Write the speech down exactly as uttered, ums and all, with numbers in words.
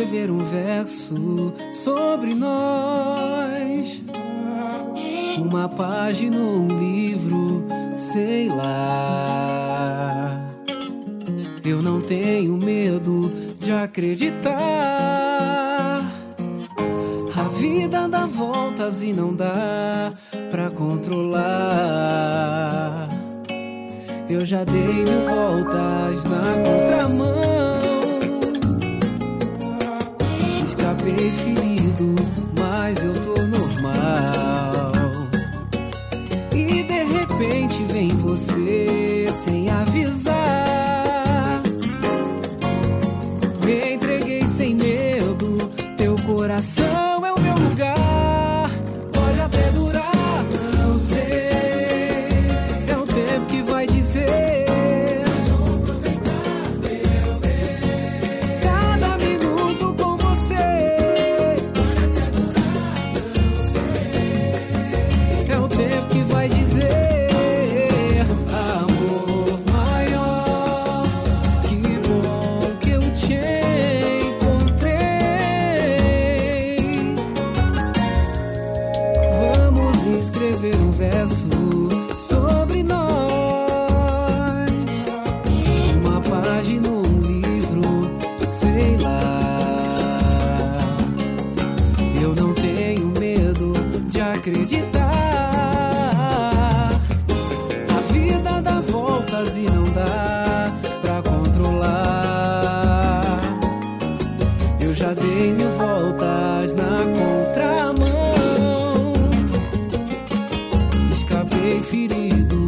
escrever um verso sobre nós. Uma página ou um livro, sei lá. Eu não tenho medo de acreditar. A vida dá voltas e não dá pra controlar. Eu já dei mil voltas na contramão. Escapei ferido, mas eu tô normal. E de repente vem você sem avisar. Me entreguei sem medo, teu coração é o meu lugar. Pode até durar, não sei. É o tempo que vai dizer. Vou aproveitar meu bem. Cada minuto com você. Pode até durar, não sei. É o tempo que vai dizer. Amor maior, que bom que eu te encontrei. Vamos escrever um verso sobre nós. Uma página ou um livro, sei lá. Eu não tenho medo de acreditar. A vida dá voltas e não dá pra controlar. Eu já dei mil voltas na contramão. Escapei ferido,